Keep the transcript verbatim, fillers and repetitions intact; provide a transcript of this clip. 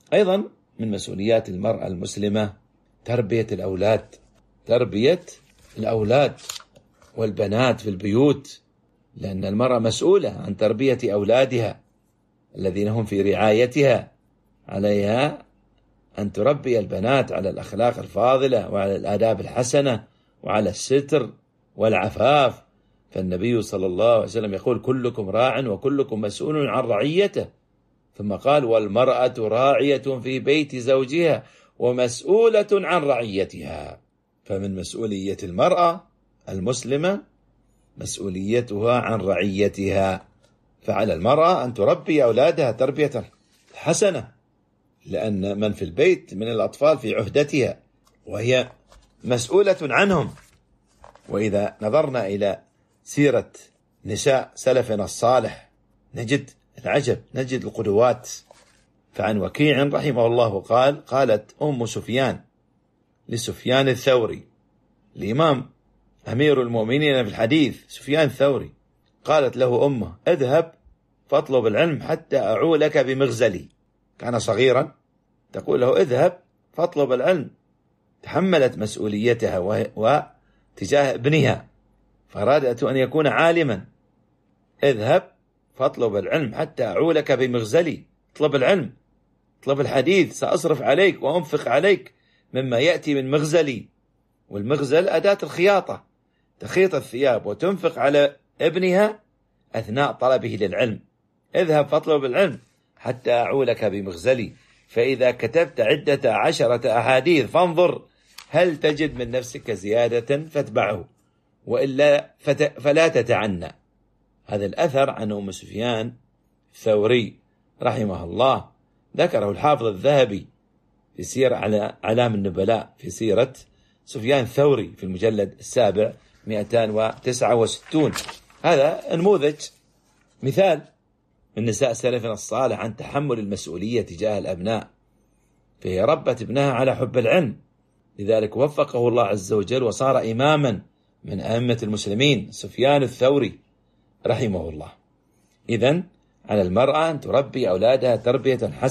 أيضا من مسؤوليات المرأة المسلمة تربية الأولاد، تربية الأولاد والبنات في البيوت، لأن المرأة مسؤولة عن تربية أولادها الذين هم في رعايتها. عليها أن تربي البنات على الأخلاق الفاضلة وعلى الآداب الحسنة وعلى الستر والعفاف. فالنبي صلى الله عليه وسلم يقول: كلكم راع وكلكم مسؤول عن رعيته. ثم قال: والمرأة راعية في بيت زوجها ومسؤولة عن رعيتها. فمن مسؤولية المرأة المسلمة مسؤوليتها عن رعيتها، فعلى المرأة أن تربي أولادها تربية حسنة، لأن من في البيت من الأطفال في عهدتها وهي مسؤولة عنهم. وإذا نظرنا إلى سيرة نساء سلفنا الصالح نجد العجب، نجد القدوات. فعن وكيع رحمه الله قال: قالت أم سفيان لسفيان الثوري، الإمام أمير المؤمنين في الحديث سفيان الثوري، قالت له أمه: اذهب فاطلب العلم حتى أعولك بمغزلي. كان صغيرا، تقول له: اذهب فاطلب العلم. تحملت مسؤوليتها وتجاه ابنها، فأرادت أن يكون عالما. اذهب فاطلب العلم حتى أعولك بمغزلي، اطلب العلم، اطلب الحديث، سأصرف عليك وأنفق عليك مما يأتي من مغزلي. والمغزل أداة الخياطة، تخيط الثياب وتنفق على ابنها أثناء طلبه للعلم. اذهب فاطلب العلم حتى أعولك بمغزلي، فإذا كتبت عدة عشرة أحاديث فانظر هل تجد من نفسك زيادة فاتبعه، وإلا فلا تتعنى. هذا الأثر عن أم سفيان الثوري رحمه الله ذكره الحافظ الذهبي في سير على أعلام النبلاء، في سيرة سفيان الثوري في المجلد السابع مئتين وتسعة وستين. هذا نموذج، مثال من نساء سلفنا الصالح عن تحمل المسؤولية تجاه الأبناء، فهي ربت ابنها على حب العلم، لذلك وفقه الله عز وجل وصار إماما من أئمة المسلمين سفيان الثوري رحمه الله. إذن على المرأة أن تربي أولادها تربية حسنة